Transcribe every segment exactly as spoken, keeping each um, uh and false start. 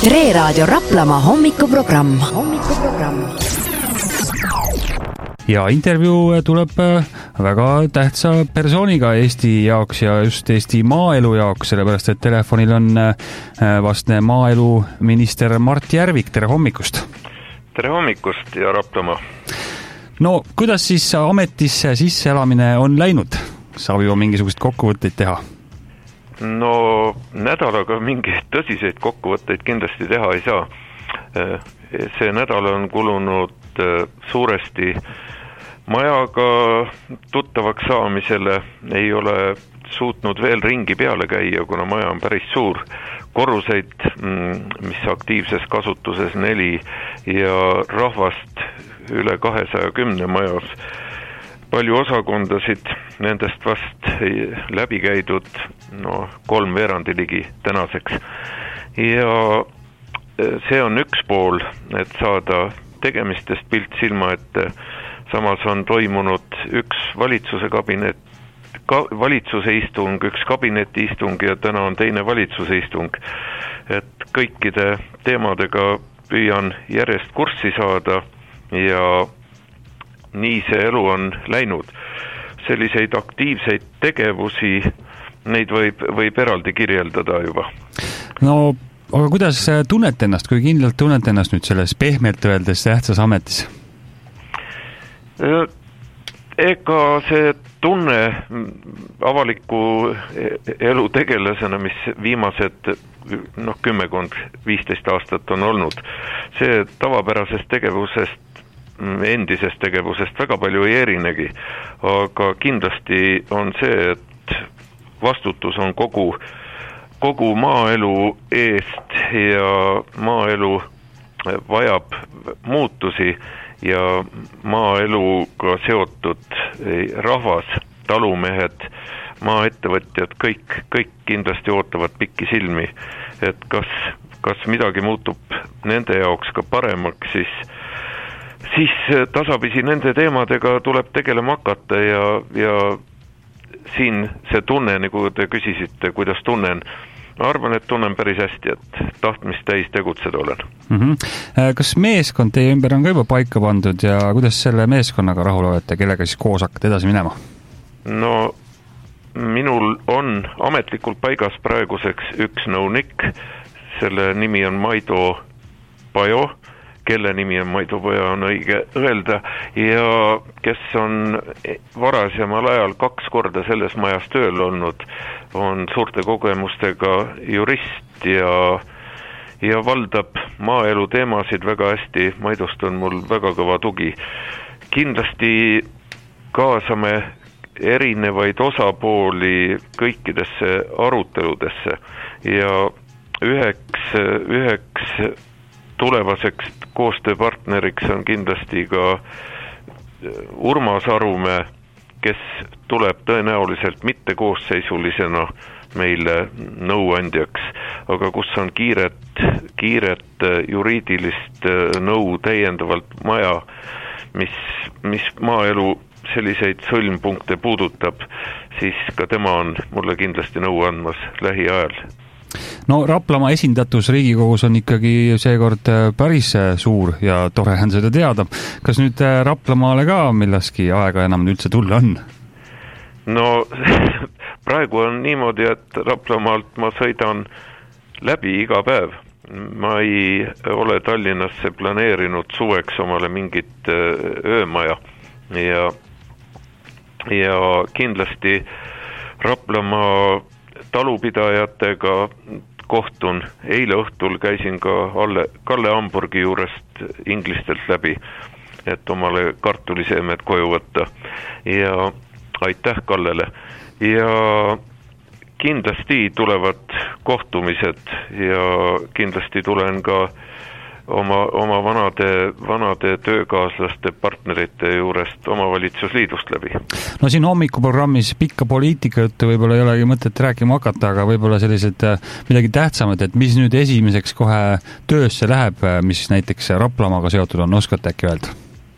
Tre Raadio Raplamaa hommikuprogramm. hommikuprogramm. Ja intervjuu tuleb väga tähtsa persooniga Eesti jaoks ja just Eesti maaelu jaoks, sellepärast et telefonil on vastne maaeluminister Mart Järvik. Tere hommikust! Tere hommikust ja Raplamaa! No, kuidas siis ametisse sisseelamine on läinud? Saab juba mingisugust kokkuvõtteid teha? No, nädalaga mingeid tõsiseid kokkuvõtteid kindlasti teha ei saa. See nädal on kulunud suuresti majaga tuttavaks saamisele, ei ole suutnud veel ringi peale käia, kuna maja on päris suur. Korruseid, mis aktiivses kasutuses neli ja rahvast üle kahesaja kümne majas. Palju osakondasid, nendest vast läbi käidud no, kolm veerandi ligi tänaseks. Ja see on üks pool, et saada tegemistest pilt silma ette. Samas on toimunud üks valitsuse kabinet, ka, valitsuse istung, üks kabineti istung ja täna on teine valitsuse istung. Et kõikide teemadega püüan järjest kurssi saada ja nii see elu on läinud. Selliseid aktiivseid tegevusi, neid võib, võib eraldi kirjeldada juba. No, aga kuidas tunnete ennast, kui kindlalt tunnete ennast nüüd selles pehmelt öeldes tähtsas ametis? Ega see tunne avaliku elu tegelasena, mis viimased noh, kümmekond, viisteist aastat on olnud, see tavapärasest tegevusest endisest tegevusest väga palju ei erinegi, aga kindlasti on see, et vastutus on kogu, kogu maaelu eest ja maaelu vajab muutusi ja maaeluga seotud rahvas, talumehed, maaettevõtjad, kõik, kõik kindlasti ootavad pikki silmi, et kas, kas midagi muutub nende jaoks ka paremaks, siis siis tasapisi nende teemadega tuleb tegelema hakata ja, ja siin see tunne, nagu te küsisite, kuidas tunnen, ma arvan, et tunnen päris hästi, et tahtmist täis tegutseda olen. Mm-hmm. Kas meeskond teie ümber on ka juba paika pandud ja kuidas selle meeskonnaga rahul olete, kellega siis koos hakkate edasi minema? No, minul on ametlikult paigas praeguseks üks nõunik, selle nimi on Maido Pajo, kelle nimi on Maido Pajo, on õige öelda, ja kes on varasemal ajal kaks korda selles majas tööl olnud, on suurte kogemustega jurist ja, ja valdab maaelu teemasid väga hästi. Maidost on mul väga kõva tugi. Kindlasti kaasame erinevaid osapooli kõikidesse aruteludesse ja üheks, üheks tulevaseks koostööpartneriks on kindlasti ka Urmas Arumäe, kes tuleb tõenäoliselt mitte koosseisulisena meile nõuandjaks, aga kus on kiiret, kiiret juriidilist nõu täiendavalt maja, mis, mis maaelu selliseid sõlmpunkte puudutab, siis ka tema on mulle kindlasti nõu andmas lähiajal. No Raplamaa esindatus Riigikogus on ikkagi seekord päris suur ja tore on seda teada. Kas nüüd Raplamaale ka millaski aega enam üldse tulla on? No praegu on niimoodi, et Raplamaalt ma sõidan läbi iga päev. Ma ei ole Tallinnasse planeerinud suveks omale mingit öömaja ja, ja kindlasti Raplamaa talupidajatega kohtun. Eile õhtul käisin ka Alle, Kalle Hamburgi juurest inglistelt läbi, et omale kartuliseemed koju võtta. Ja aitäh Kallele. Ja kindlasti tulevad kohtumised ja kindlasti tulen ka oma, oma vanade, vanade töökaaslaste partnerite juurest omavalitsusliidust läbi. No siin hommikuprogrammis pikka poliitikajuttu võib-olla ei olegi mõtet rääkima hakata, aga võib-olla sellised midagi tähtsamad, et mis nüüd esimeseks kohe töösse läheb, mis näiteks Raplamaaga seotud on, oskate äkki öelda?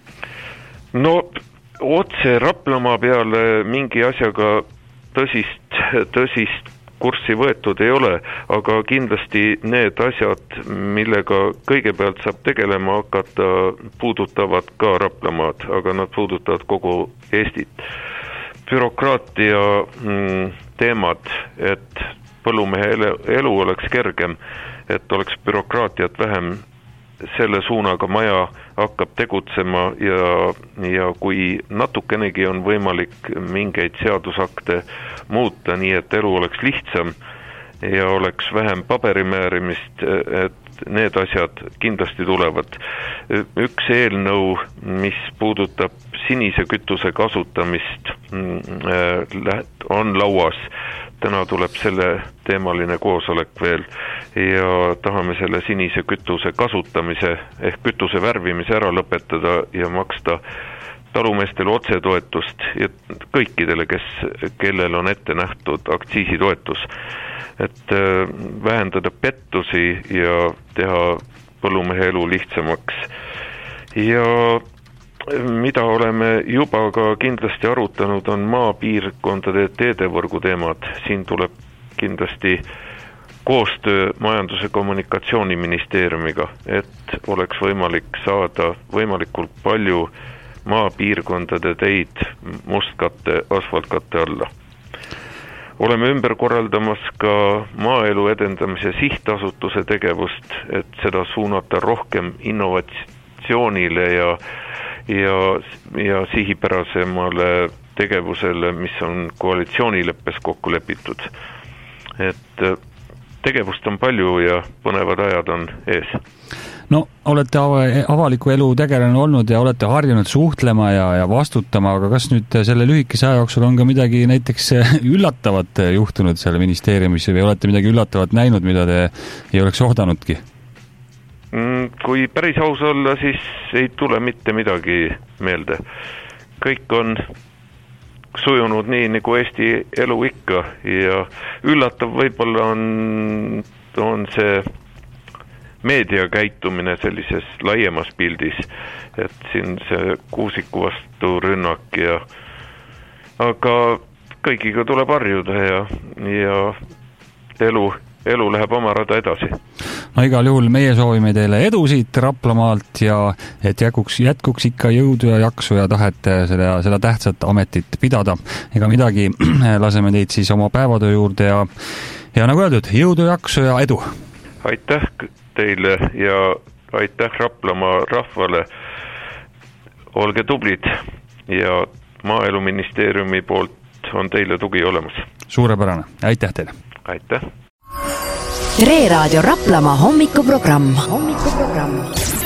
No otse Raplamaa peale mingi asjaga tõsist, tõsist kurssi võetud ei ole, aga kindlasti need asjad, millega kõigepealt saab tegelema hakata, puudutavad ka Raplamaad, aga nad puudutavad kogu Eestit. Bürokraatia teemad, et põllumehe elu oleks kergem, et oleks bürokraatiat vähem, selle suunaga maja hakkab tegutsema ja, ja kui natukenegi on võimalik mingeid seadusakte muuta, nii et elu oleks lihtsam ja oleks vähem paberimäärimist, et need asjad kindlasti tulevad. Üks eelnõu, mis puudutab sinise kütuse kasutamist, on lauas. Täna tuleb selle teemaline koosolek veel ja tahame selle sinise kütuse kasutamise ehk kütuse värvimise ära lõpetada ja maksta talumeestele otsetoetust ja kõikidele, kes, kellel on ette nähtud aktsiisitoetus. Et vähendada pettusi ja teha põllumehe elu lihtsamaks. Ja mida oleme juba ka kindlasti arutanud, on maapiirkondade teedevõrgu teemad. Siin tuleb kindlasti koostöö Majandus- ja Kommunikatsiooniministeeriumiga, et oleks võimalik saada võimalikult palju maapiirkondade teid mustkatte, asfaltkatte alla. Oleme ümber korraldamas ka maaelu edendamise sihtasutuse tegevust, et seda suunata rohkem innovatsioonile ja ja, ja sihipärasemale tegevusele, mis on koalitsioonileppes kokku lepitud. Et tegevust on palju ja põnevad ajad on ees. No, olete avaliku elu tegelane olnud ja olete harjunud suhtlema ja, ja vastutama, aga kas nüüd selle lühikese aja jooksul on ka midagi näiteks üllatavat juhtunud seal ministeeriumis või olete midagi üllatavat näinud, mida te ei oleks ohdanudki? Kui päris aus olla, siis ei tule mitte midagi meelde. Kõik on sujunud nii, nagu Eesti elu ikka ja üllatav võib-olla on, on see meedia käitumine sellises laiemas pildis, et siin see Kuusiku vastu rünnak ja aga kõigiga tuleb harjuda ja, ja elu elu läheb oma rada edasi. No igal juhul meie soovime teile edu siit Raplamaalt ja et jätkuks, jätkuks ikka jõudu ja jaksu ja tahet seda, seda tähtsat ametit pidada. Ega midagi, laseme teid siis oma päevatöö juurde ja, ja nagu öeldud, jõudu, jaksu ja edu. Aitäh teile ja aitäh Raplamaa rahvale. Olge tublid ja Maaeluministeeriumi poolt on teile tugi olemas. Suurepärane, aitäh teile. Aitäh. Tre Raadio Raplamaa hommikuprogramm. hommikuprogramm.